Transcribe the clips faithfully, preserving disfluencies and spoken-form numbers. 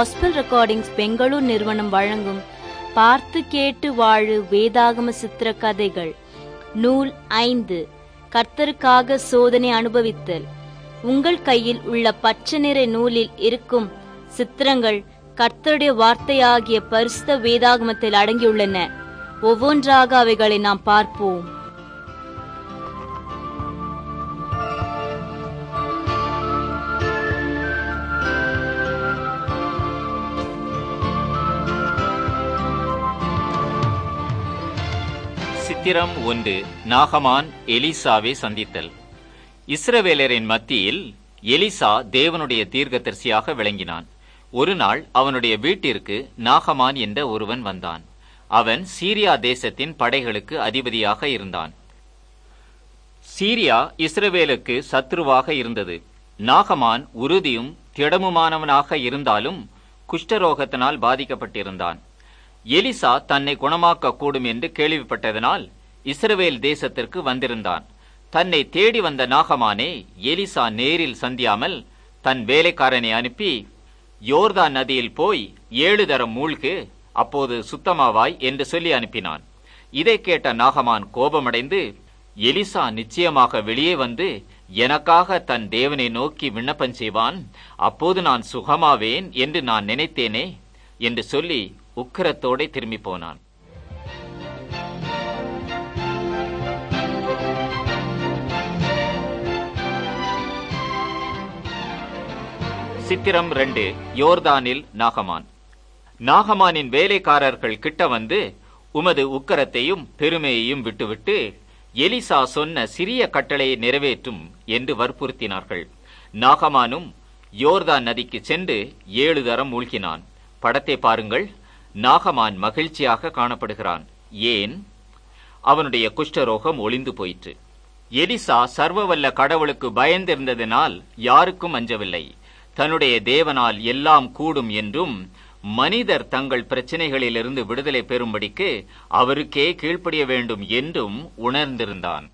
Gospel recordings Bangalore நிறுவனம் வழங்கும் பார்த்து கேட்டு வாழு வேதாகம சித்திர கதைகள் நூல் ஐந்து. கர்த்தருக்காக சோதனை அனுபவித்தல். உங்கள் கையில் உள்ள பச்சை நிற நூலில் இருக்கும் சித்திரங்கள் கர்த்தருடைய வார்த்தையாகிய பரிசுத்த வேதாகமத்தில் அடங்கியுள்ளன. ஒவ்வொன்றாக அவைகளை நாம் பார்ப்போம். சித்திரம் ஒன்று. நாகமான் எலிசாவை சந்தித்தல். இஸ்ரவேலரின் மத்தியில் எலிசா தேவனுடைய தீர்க்கதரிசியாக விளங்கினான். ஒரு நாள் அவனுடைய வீட்டிற்கு நாகமான் என்ற ஒருவன் வந்தான். அவன் சீரியா தேசத்தின் படைகளுக்கு அதிபதியாக இருந்தான். சீரியா இஸ்ரவேலுக்கு சத்ருவாக இருந்தது. நாகமான் உறுதியும் திடமுமானவனாக இருந்தாலும் குஷ்டரோகத்தினால் பாதிக்கப்பட்டிருந்தான். எலிசா தன்னை குணமாக்க கூடும் என்று கேள்விப்பட்டதனால் இஸ்ரவேல் தேசத்திற்கு வந்திருந்தான். தன்னை தேடி வந்த நாகமானே எலிசா நேரில் சந்தியாமல் தன் வேலைக்காரனை அனுப்பி, யோர்தான் நதியில் போய் ஏழு தரம் மூழ்கு, அப்போது சுத்தமாவாய் என்று சொல்லி அனுப்பினான். இதை கேட்ட நாகமான் கோபமடைந்து, எலிசா நிச்சயமாக வெளியே வந்து எனக்காக தன் தேவனை நோக்கி விண்ணப்பம் செய்வான், அப்போது நான் சுகமாவேன் என்று நான் நினைத்தேனே என்று சொல்லி உக்கிரத்தோടെ திரும்பி போனான். சித்திரம் ரெண்டு. யோர்தானில் நாகமான். நாகமானின் வேலைக்காரர்கள் கிட்ட வந்து, உமது உக்கிரத்தையும் பெருமையையும் விட்டுவிட்டு எலிசா சொன்ன சிறிய கட்டளையை நிறைவேற்றும் என்று வற்புறுத்தினார்கள். நாகமானும் யோர்தான் நதிக்கு சென்று ஏழு தரம் மூழ்கினான். படத்தை பாருங்கள். நாகமான் மகிழ்ச்சியாக காணப்படுகிறான். ஏன்? அவனுடைய குஷ்டரோகம் ஒளிந்து போயிற்று. எலிசா சர்வவல்ல கடவுளுக்கு பயந்திருந்ததினால் யாருக்கும் அஞ்சவில்லை. தன்னுடைய தேவனால் எல்லாம் கூடும் என்றும் மனிதர் தங்கள் பிரச்சனைகளிலிருந்து விடுதலை பெறும்படிக்கு அவருக்கே கீழ்ப்படிய வேண்டும் என்றும் உணர்ந்திருந்தான்.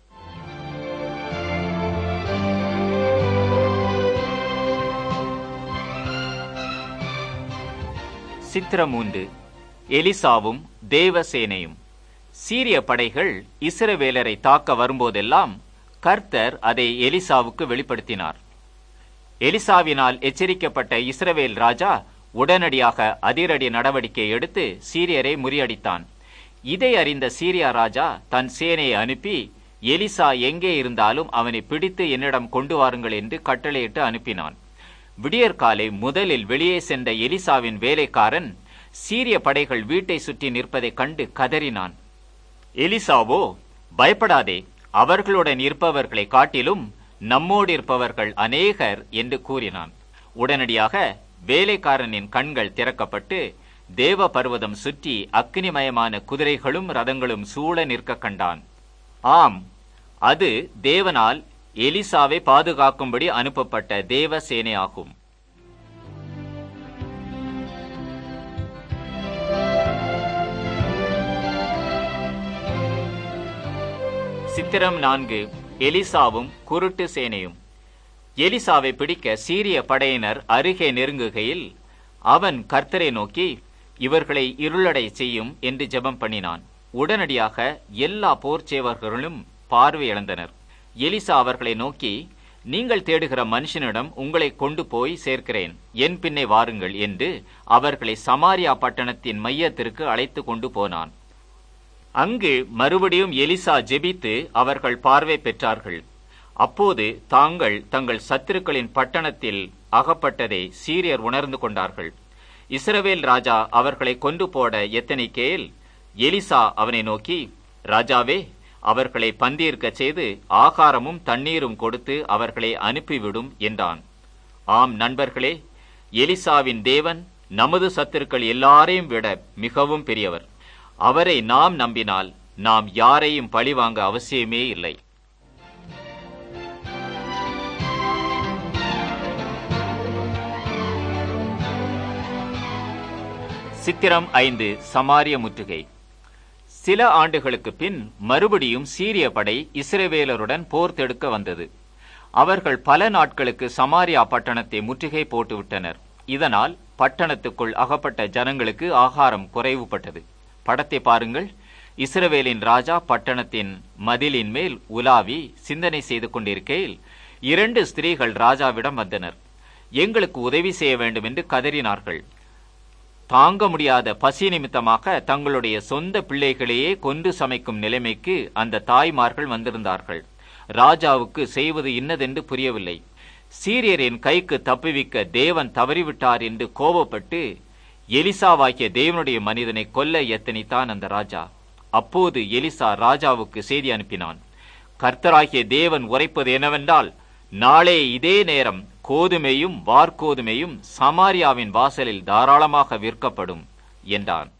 சித்திரம் மூன்று. எலிசாவும் தேவசேனையும். சீரிய படைகள் இஸ்ரவேலரை தாக்க வரும்போதெல்லாம் கர்த்தர் அதை எலிசாவுக்கு வெளிப்படுத்தினார். எலிசாவினால் எச்சரிக்கப்பட்ட இஸ்ரவேல் ராஜா உடனடியாக அதிரடி நடவடிக்கை எடுத்து சீரியரை முறியடித்தான். இதை அறிந்த சீரியா ராஜா தன் சேனையை அனுப்பி, எலிசா எங்கே இருந்தாலும் அவனை பிடித்து என்னிடம் கொண்டு வாருங்கள் என்று கட்டளையிட்டு அனுப்பினான். விடியற்காலை முதலில் வெளியே சென்ற எலிசாவின் வேலைக்காரன் சீரிய படைகள் வீட்டை சுற்றி நிற்பதைக் கண்டு கதறினான். எலிசாவோ, பயப்படாதே, அவர்களுடன் இருப்பவர்களை காட்டிலும் நம்மோடு இருப்பவர்கள் அநேகர் என்று கூறினான். உடனடியாக வேலைக்காரனின் கண்கள் திறக்கப்பட்டு தேவ பர்வதம் சுற்றி அக்கினிமயமான குதிரைகளும் ரதங்களும் சூழ நிற்க கண்டான். ஆம், அது தேவனால் எலிசாவை பாதுகாக்கும்படி அனுப்பப்பட்ட தேவ சேனையாகும். சித்திரம் நான்கு. எலிசாவும் குருட்டு சேனையும். எலிசாவை பிடிக்க சீரிய படையினர் அருகே நெருங்குகையில் அவன் கர்த்தரை நோக்கி, இவர்களை இருளடை செய்யும் என்று ஜெபம் பண்ணினான். உடனடியாக எல்லா போர்ச்சேவர்களும் பார்வை இழந்தனர். எலிசா அவர்களை நோக்கி, நீங்கள் தேடுகிற மனுஷனிடம் உங்களை கொண்டு போய் சேர்க்கிறேன், என் பின்னே வாருங்கள் என்று அவர்களை சமாரியா பட்டணத்தின் மையத்திற்கு அழைத்து கொண்டு போனான். அங்கு மறுபடியும் எலிசா ஜெபித்து அவர்கள் பார்வை பெற்றார்கள். அப்போது தாங்கள் தங்கள் சத்துருக்களின் பட்டணத்தில் அகப்பட்டதை சீரியர் உணர்ந்து கொண்டார்கள். இஸ்ரவேல் ராஜா அவர்களை கொண்டு போட எத்தனைக்கேல் எலிசா அவனை நோக்கி, ராஜாவே, அவர்களை பந்தீர்க்க செய்து ஆகாரமும் தண்ணீரும் கொடுத்து அவர்களை அனுப்பிவிடும் என்றான். ஆம் நண்பர்களே, எலிசாவின் தேவன் நமது சத்துருக்கள் எல்லாரையும் விட மிகவும் பெரியவர். அவரை நாம் நம்பினால் நாம் யாரையும் பழிவாங்க அவசியமே இல்லை. சித்திரம் ஐந்து. சமாரிய முற்றுகை. சில ஆண்டுகளுக்கு பின் மறுபடியும் சீரிய படை இஸ்ரவேலருடன் போர் தொடுக்க வந்தது. அவர்கள் பல நாட்களுக்கு சமாரியா பட்டணத்தை முற்றுகை போட்டுவிட்டனர். இதனால் பட்டணத்துக்குள் அகப்பட்ட ஜனங்களுக்கு ஆகாரம் குறைவுபட்டது. படத்தை பாருங்கள். இஸ்ரவேலின் ராஜா பட்டணத்தின் மதிலின் மேல் உலாவி சிந்தனை செய்து கொண்டிருக்கையில் இரண்டு ஸ்திரீகள் ராஜாவிடம் வந்தனர். எங்களுக்கு உதவி செய்ய வேண்டும் என்று கதறினார்கள். தாங்க முடியாத பசி நிமித்தமாக தங்களுடைய சொந்த பிள்ளைகளையே கொன்று சமைக்கும் நிலைமைக்கு அந்த தாய்மார்கள் வந்திருந்தார்கள். ராஜாவுக்கு செய்வது இன்னதென்று புரியவில்லை. சீரியரின் கைக்கு தப்புவிக்க தேவன் தவறிவிட்டார் என்று கோபப்பட்டு எலிசாவாகிய தேவனுடைய மனிதனை கொல்ல எத்தனித்தான் அந்த ராஜா. அப்போது எலிசா ராஜாவுக்கு செய்தி அனுப்பினான். கர்த்தராகிய தேவன் உரைப்பது என்னவென்றால், நாளே இதே நேரம் கோதுமையும் வார்கோதுமையும் சமாரியாவின் வாசலில் தாராளமாக விற்கப்படும் என்றான்.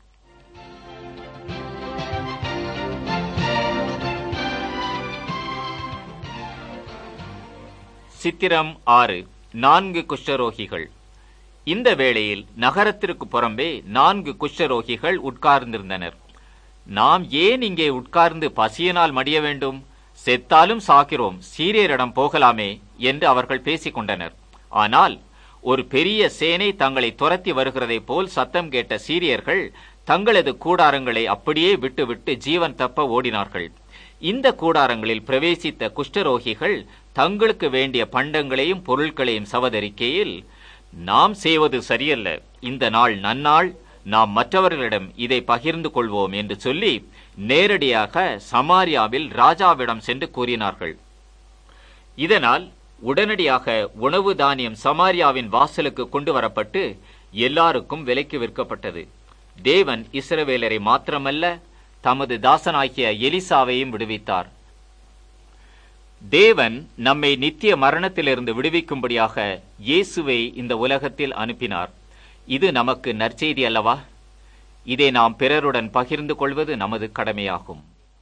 சித்திரம் ஆறு. நான்கு குஷ்டரோகிகள். இந்த வேளையில் நகரத்திற்கு புறம்பே நான்கு குஷ்டரோகிகள் உட்கார்ந்திருந்தனர். நாம் ஏன் இங்கே உட்கார்ந்து பசியினால் மடிய வேண்டும்? செத்தாலும் சாக்கிறோம், சீரியரிடம் போகலாமே என்று அவர்கள் பேசிக் கொண்டனர். ஆனால் ஒரு பெரிய சேனை தங்களை துரத்தி வருகிறதை போல் சத்தம் கேட்ட சீரியர்கள் தங்களது கூடாரங்களை அப்படியே விட்டுவிட்டு ஜீவன் தப்ப ஓடினார்கள். இந்த கூடாரங்களில் பிரவேசித்த குஷ்டரோகிகள் தங்களுக்கு வேண்டிய பண்டங்களையும் பொருட்களையும் சவதரிக்கையில், நாம் செய்வது சரியல்ல, இந்த நாள் நன்னாள், நாம் மற்றவர்களிடம் இதை பகிர்ந்து கொள்வோம் என்று சொல்லி நேரடியாக சமாரியாவில் ராஜாவிடம் சென்று கூறினார்கள். இதனால் உடனடியாக உணவு தானியம் சமாரியாவின் வாசலுக்கு கொண்டு வரப்பட்டு எல்லாருக்கும் விலைக்கு விற்கப்பட்டது. தேவன் இஸ்ரவேலரை மாத்திரமல்ல, தமது தாசனாகிய எலிசாவையும் விடுவித்தார். தேவன் நம்மை நித்திய மரணத்திலிருந்து விடுவிக்கும்படியாக இயேசுவை இந்த உலகத்தில் அனுப்பினார். இது நமக்கு நற்செய்தி அல்லவா? இதை நாம் பிறருடன் பகிர்ந்து கொள்வது நமது கடமையாகும்.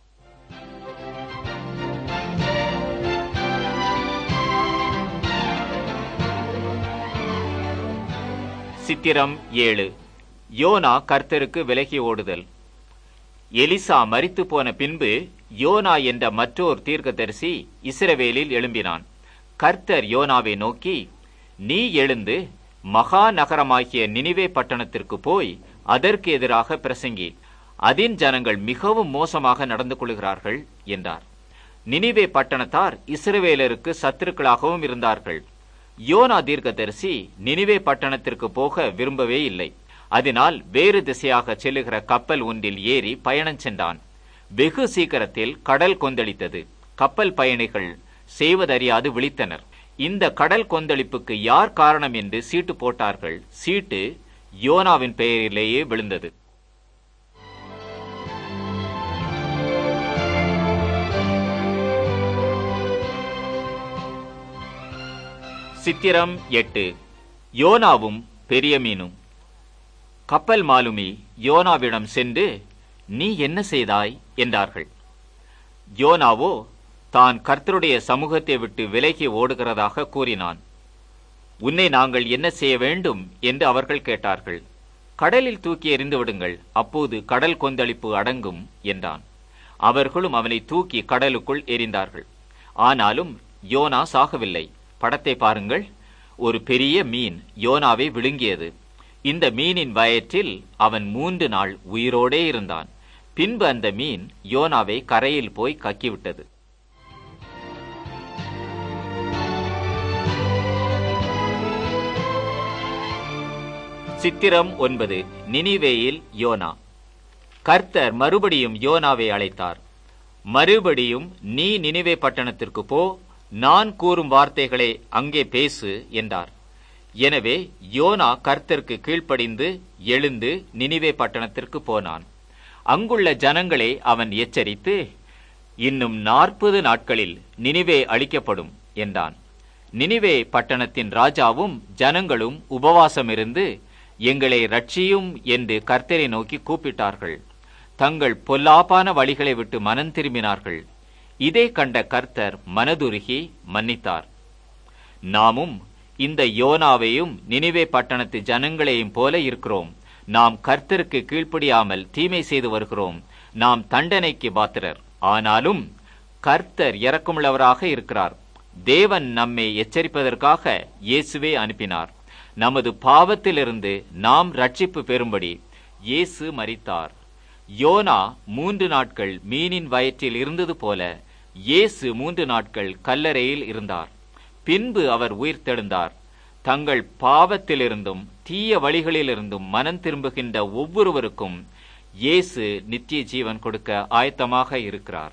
சித்திரம் ஏழு. யோனா கர்த்தருக்கு விலகி ஓடுதல். எலிசா மரித்து போன பின்பு யோனா என்ற மற்றொரு தீர்க்கதரிசி இஸ்ரவேலில் எழும்பினான். கர்த்தர் யோனாவை நோக்கி, நீ எழுந்து மகா நகரமாகிய நினிவே பட்டணத்திற்கு போய் அதற்கு எதிராக பிரசங்கி, அதின் ஜனங்கள் மிகவும் மோசமாக நடந்து கொள்கிறார்கள் என்றார். நினிவே பட்டணத்தார் இஸ்ரவேலருக்கு சத்துருக்களாகவும் இருந்தார்கள். யோனா தீர்க்கதரிசி நினிவே பட்டணத்திற்கு போக விரும்பவே இல்லை. அதனால் வேறு திசையாக செல்லுகிற கப்பல் ஒன்றில் ஏறி பயணம் சென்றான். வெகு சீக்கிரத்தில் கடல் கொந்தளித்தது. கப்பல் பயணிகள் செய்வதறியாது விழித்தனர். இந்த கடல் கொந்தளிப்புக்கு யார் காரணம் என்று சீட்டு போட்டார்கள். சீட்டு யோனாவின் பெயரிலேயே விழுந்தது. சித்திரம் எட்டு. யோனாவும் பெரிய மீனும். கப்பல் மாலுமி யோனாவிடம் சென்று, நீ என்ன செய்தாய் என்றார்கள். யோனாவோ தான் கர்த்தருடைய சமூகத்தை விட்டு விலகி ஓடுகிறதாக கூறினான். உன்னை நாங்கள் என்ன செய்ய வேண்டும் என்று அவர்கள் கேட்டார்கள். கடலில் தூக்கி எறிந்து விடுங்கள், அப்போது கடல் கொந்தளிப்பு அடங்கும் என்றான். அவர்களும் அவனை தூக்கி கடலுக்குள் எறிந்தார்கள். ஆனாலும் யோனா சாகவில்லை. படத்தை பாருங்கள். ஒரு பெரிய மீன் யோனாவை விழுங்கியது. இந்த மீனின் வயிற்றில் அவன் மூன்று நாள் உயிரோடே இருந்தான். பின்பு அந்த மீன் யோனாவை கரையில் போய் கக்கிவிட்டது. சித்திரம் ஒன்பது. நினிவேயில் யோனா. கர்த்தர் மறுபடியும் யோனாவை அழைத்தார். மறுபடியும் நீ நினிவே பட்டணத்திற்கு போ, நான் கூறும் வார்த்தைகளை அங்கே பேசு என்றார். எனவே யோனா கர்த்தருக்கு கீழ்ப்படிந்து எழுந்து நினிவே பட்டணத்திற்கு போனான். அங்குள்ள ஜனங்களை அவன் எச்சரித்து, இன்னும் நாற்பது நாட்களில் நினிவே அழிக்கப்படும் என்றான். நினிவே பட்டணத்தின் ராஜாவும் ஜனங்களும் உபவாசம் இருந்து, எங்களை ரட்சியும் என்று கர்த்தரை நோக்கி கூப்பிட்டார்கள். தங்கள் பொல்லாப்பான வழிகளை விட்டு மனம் திரும்பினார்கள். இதை கண்ட கர்த்தர் மனதுருகி மன்னித்தார். நாமும் இந்த யோனாவையும் நினிவே பட்டணத்து ஜனங்களையும் போல இருக்கிறோம். நாம் கர்த்தருக்கு கீழ்ப்படியாமல் தீமை செய்து வருகிறோம். நாம் தண்டனைக்கு பாத்திரர். ஆனாலும் கர்த்தர் இரக்கமுள்ளவராக இருக்கிறார். தேவன் நம்மை எச்சரிப்பதற்காக இயேசுவே அனுப்பினார். நமது பாவத்திலிருந்து நாம் ரட்சிப்பு பெறும்படி இயேசு மரித்தார். யோனா மூன்று நாட்கள் மீனின் வயிற்றில் இருந்தது போல இயேசு மூன்று நாட்கள் கல்லறையில் இருந்தார். பின்பு அவர் உயிர்த்தெழுந்தார். தங்கள் பாவத்திலிருந்தும் தீய வழிகளிலிருந்தும் மனம் திரும்புகின்ற ஒவ்வொருவருக்கும் இயேசு நித்திய ஜீவன் கொடுக்க ஆயத்தமாக இருக்கிறார்.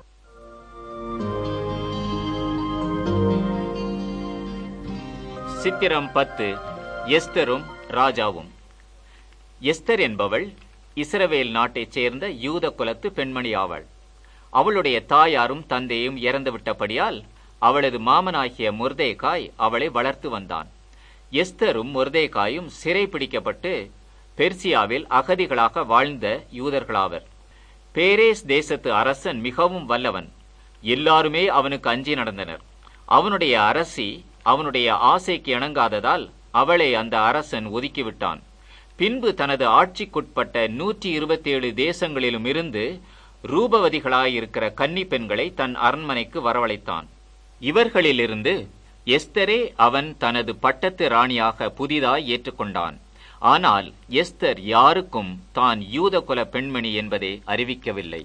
சித்திரம் பத்து. எஸ்தரும் ராஜாவும். எஸ்தர் என்பவள் இஸ்ரவேல் நாட்டைச் சேர்ந்த யூத குலத்து பெண்மணி ஆவாள். அவளுடைய தாயாரும் தந்தையும் இறந்துவிட்டபடியால் அவளது மாமனாகிய மொர்தேகாய் அவளை வளர்த்து வந்தான். எஸ்தரும் மொர்தேகாயும் சிறை பிடிக்கப்பட்டு பெர்சியாவில் அகதிகளாக வாழ்ந்த யூதர்களாவர். பேரேஸ் தேசத்து அரசன் மிகவும் வல்லவன். எல்லாருமே அவனுக்கு அஞ்சி நடந்தனர். அவனுடைய அரசி அவனுடைய ஆசைக்கு இணங்காததால் அவளை அந்த அரசன் ஒதுக்கிவிட்டான். பின்பு தனது ஆட்சிக்குட்பட்ட நூற்றி இருபத்தி ஏழு தேசங்களிலும் இருந்து ரூபவதிகளாயிருக்கிற கன்னி பெண்களை தன் அரண்மனைக்கு வரவழைத்தான். இவர்களிலிருந்து எஸ்தரே அவன் தனது பட்டத்து ராணியாக புதிதாய் ஏற்றுக்கொண்டான். ஆனால் எஸ்தர் யாருக்கும் தான் யூத குல பெண்மணி என்பதை அறிவிக்கவில்லை.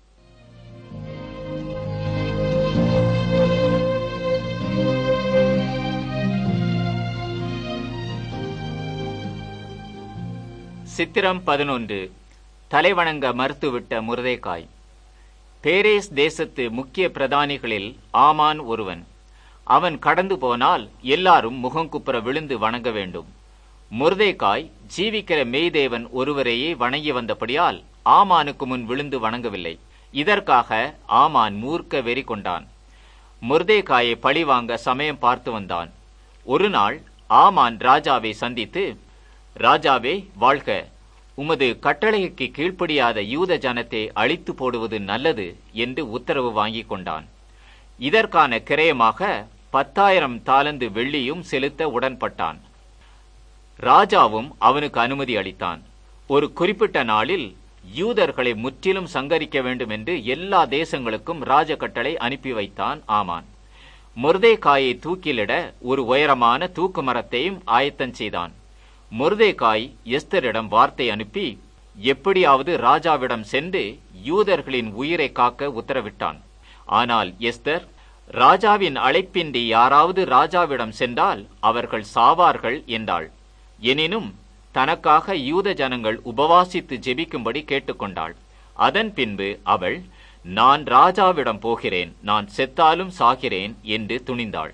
சித்திரம் பதினொன்று. தலைவணங்க மறுத்துவிட்ட மொர்தேகாய். பேரேஸ் தேசத்து முக்கிய பிரதானிகளில் ஆமான் ஒருவன். அவன் கடந்து போனால் எல்லாரும் முகங்குப்புற விழுந்து வணங்க வேண்டும். மொர்தேகாய் ஜீவிக்கிற மெய்தேவன் ஒருவரையே வணங்கி வந்தபடியால் ஆமானுக்கு முன் விழுந்து வணங்கவில்லை. இதற்காக ஆமான் மூர்க்க வெறி கொண்டான். மொர்தேகாயை பழிவாங்க சமயம் பார்த்து வந்தான். ஒரு நாள் ஆமான் ராஜாவை சந்தித்து, ராஜாவே வாழ்க, உமது கட்டளைக்கு கீழ்ப்படியாத யூத ஜனத்தை அழித்து போடுவது நல்லது என்று உத்தரவு வாங்கி கொண்டான். இதற்கான கிரயமாக பத்தாயிரம் தாலந்து வெள்ளியும் செலுத்த உடன்பட்டான். ராஜாவும் அவனுக்கு அனுமதி அளித்தான். ஒரு குறிப்பிட்ட நாளில் யூதர்களை முற்றிலும் சங்கரிக்க வேண்டும் என்று எல்லா தேசங்களுக்கும் ராஜ கட்டளை அனுப்பி வைத்தான் ஆமான். மொர்தேகாயை தூக்கிலிட ஒரு உயரமான தூக்கு மரத்தையும் ஆயத்தம் செய்தான். மொர்தேகாய் எஸ்தரிடம் வார்த்தை அனுப்பி எப்படியாவது ராஜாவிடம் சென்று யூதர்களின் உயிரை காக்க உத்தரவிட்டான். ஆனால் எஸ்தர், ராஜாவின் அழைப்பின்றி யாராவது ராஜாவிடம் சென்றால் அவர்கள் சாவார்கள் என்றாள். எனினும் தனக்காக யூத ஜனங்கள் உபவாசித்து ஜெபிக்கும்படி கேட்டுக்கொண்டாள். அதன் பின்பு அவள், நான் ராஜாவிடம் போகிறேன், நான் செத்தாலும் சாகிறேன் என்று துணிந்தாள்.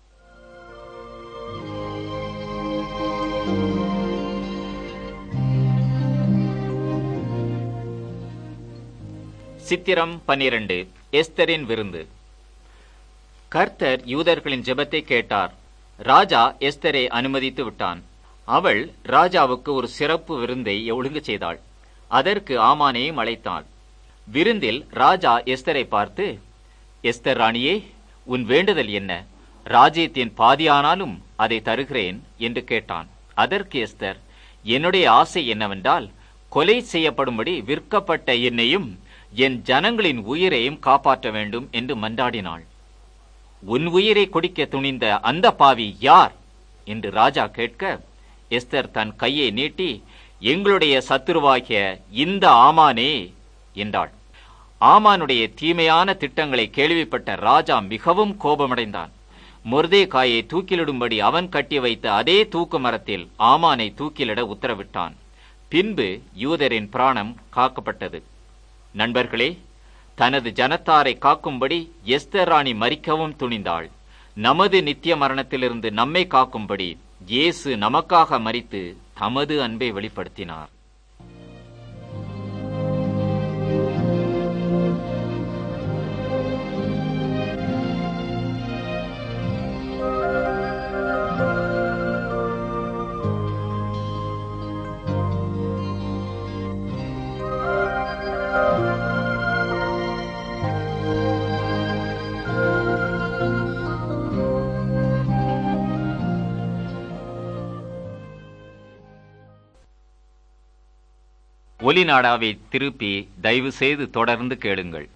சித்திரம் பன்னிரண்டு. எஸ்தரின் விருந்து. கர்த்தர் யூதர்களின் ஜெபத்தை கேட்டார். ராஜா எஸ்தரை அனுமதித்து விட்டான். அவள் ராஜாவுக்கு ஒரு சிறப்பு விருந்தை ஒழுங்கு செய்தாள். அதற்கு ஆமானையும் அழைத்தாள். விருந்தில் ராஜா எஸ்தரை பார்த்து, எஸ்தர் ராணியே, உன் வேண்டுதல் என்ன? ராஜ்யத்தின் பாதியானாலும் அதை தருகிறேன் என்று கேட்டான். அதற்கு எஸ்தர், என்னுடைய ஆசை என்னவென்றால், கொலை செய்யப்படும்படி விற்கப்பட்ட என்னையும் என் ஜனங்களின் உயிரையும் காப்பாற்ற வேண்டும் என்று மன்றாடினாள். உன் உயிரை குடிக்க துணிந்த அந்த பாவி யார் என்று ராஜா கேட்க, எஸ்தர் தன் கையை நீட்டி, எங்களுடைய சத்துருவாகிய இந்த ஆமானே என்றாள். ஆமானுடைய தீமையான திட்டங்களை கேள்விப்பட்ட ராஜா மிகவும் கோபமடைந்தான். மொர்தேகாயை தூக்கிலிடும்படி அவன் கட்டி வைத்த அதே தூக்கு மரத்தில் ஆமானை தூக்கிலிட உத்தரவிட்டான். பின்பு யூதரின் பிராணம் காக்கப்பட்டது. நண்பர்களே, தனது ஜனத்தாரை காக்கும்படி எஸ்தர் ராணி மரிக்கவும் துணிந்தாள். நமது நித்திய மரணத்திலிருந்து நம்மை காக்கும்படி இயேசு நமக்காக மரித்து தமது அன்பை வெளிப்படுத்தினார். ஒலிநாடாவை திருப்பி தயவு செய்து தொடர்ந்து கேளுங்கள்.